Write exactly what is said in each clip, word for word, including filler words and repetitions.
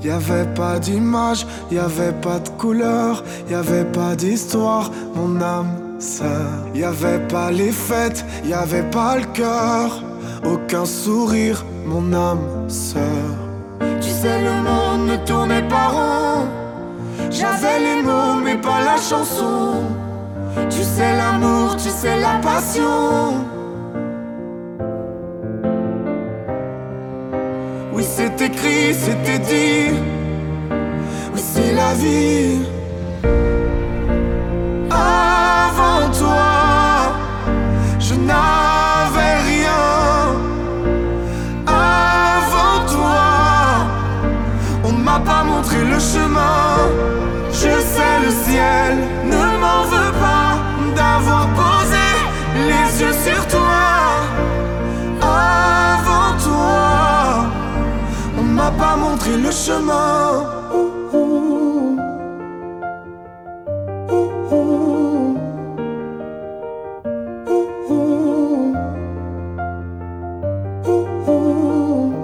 Y'avait pas d'image, y'avait pas de couleur, y'avait pas d'histoire, mon âme sœur. Y'avait pas les fêtes, y'avait pas le cœur, aucun sourire, mon âme sœur. Tu sais, le monde ne tournait pas rond. J'avais les mots mais pas la chanson. Tu sais l'amour, tu sais la passion. Oui, c'est écrit, c'était dit. Oui, c'est la vie. Avant toi, je n'avais rien. Avant toi, on m'a pas montré le chemin. Je sais, le ciel ne m'en veut pas d'avoir posé les yeux sur toi. Avant toi, on m'a pas montré le chemin. Ouh, ouh. Ouh, ouh. Ouh, ouh. Ouh, ouh.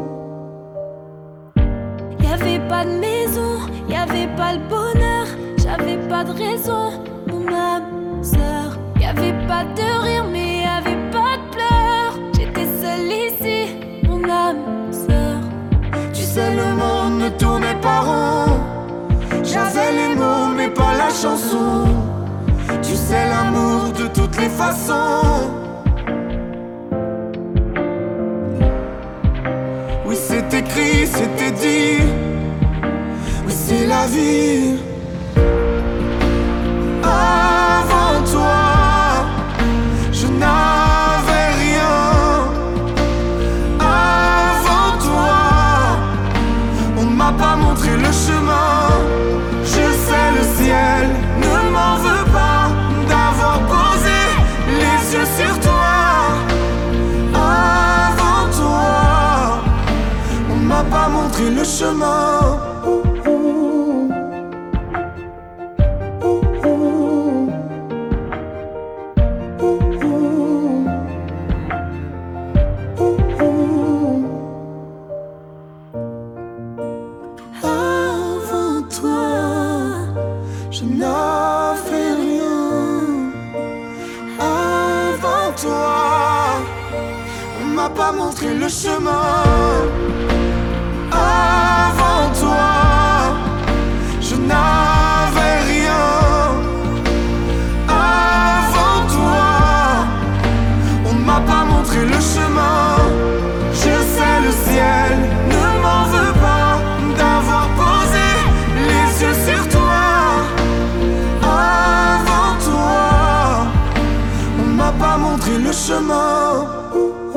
Y'avait pas de maison, y'avait pas le bonheur, j'avais pas de raison, mon âme sœur. Y'avait pas de rire mais y'avait pas de pleurs. J'étais seule ici, mon âme sœur. Tu sais, le monde ne tournait pas rond. J'avais les mots mais pas la chanson. Tu sais, l'amour de toutes les façons. Oui, c'est écrit, c'était dit. Oui, c'est la vie. Avant toi, je n'avais rien. Avant toi, on m'a pas montré le chemin. Je sais, le ciel ne m'en veut pas d'avoir posé les yeux sur toi. Avant toi, on m'a pas montré le chemin. Ouh, ouh. Ouh, ouh. Ouh, ouh. Ouh, ouh. Avant toi, je n'avais rien. Avant toi, on m'a pas montré le chemin. Avant toi, je n'avais rien. Avant toi, on m'a pas montré le chemin. Je sais, le ciel ne m'en veut pas d'avoir posé les yeux sur toi. Avant toi, on m'a pas montré le chemin. Ouh.